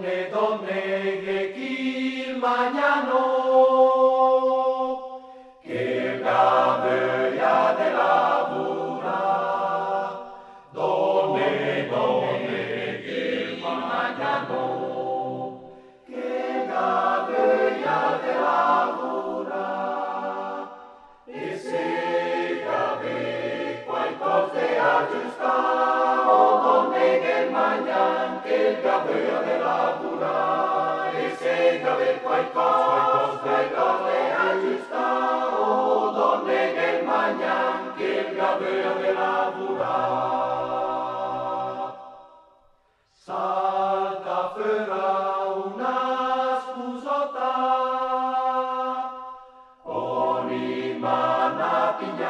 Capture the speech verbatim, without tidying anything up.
donne, donne, che chi il magnano, che il voglia de lavora. Donne, donne, che il magnano, che il voglia de lavora. E se ave qualcosa de aggiustare, o donne che il magnan, che il voglia de lavora. E se ave qualcosa, qualcosa de aggiustare, o donne che il magnan, che il voglia de lavora. Salta fuori una scusotta, ogni manna piglia